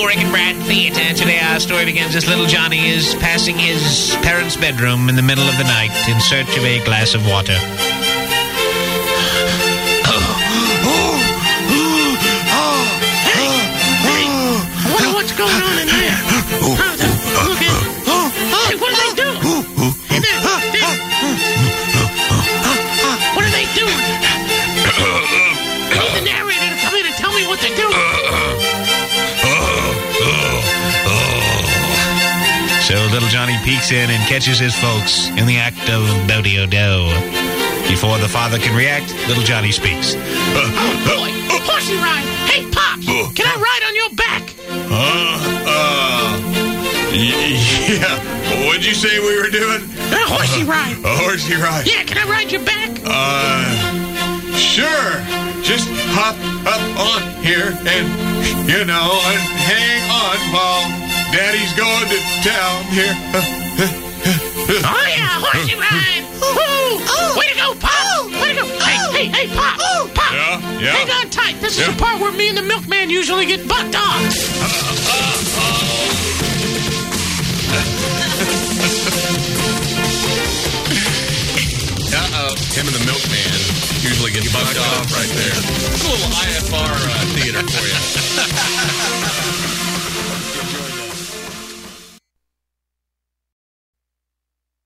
Rick and Brad Theater. Today our story begins as little Johnny is passing his parents' bedroom in the middle of the night in search of a glass of water. What's going on in there? Hey, what are they doing? Hey, what are they doing? I need the narrator to come in and tell me what they're doing. So little Johnny peeks in and catches his folks in the act of do-do-do. Before the father can react, little Johnny speaks. Oh, boy. Horsey ride. Hey, Pops, can I ride on your back? Yeah. What'd you say we were doing? A horsey ride. A horsey ride? Yeah, can I ride your back? Sure. Just hop up on here and, and hang on while Daddy's going to town here. Oh, yeah, horsey ride. Woo! Way to go, Pop. Way to go. Hey, Pop. Pop. Yeah? Hang on tight. This is the part where me and the milkman usually get bucked off. Him and the milkman usually get bucked off right there. It's a little IFR theater for you.